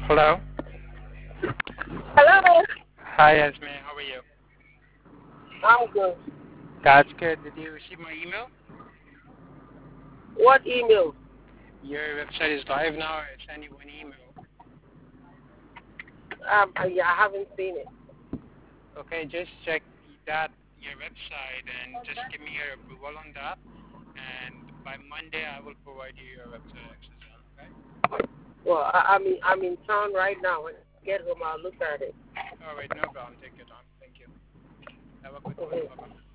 Hello. Hello. Hi, Esme. How are you? I'm good. That's good. Did you receive my email? What email? Your website is live now. I sent you an email. Yeah, I haven't seen it. Okay, just check that your website and just give me your approval on that. And by Monday, I will provide you your website access on. Okay. Well, I'm in town right now. When I get home, I'll look at it. All right. No problem. Take your time. Thank you. Have a good one. Mhm. Bye bye.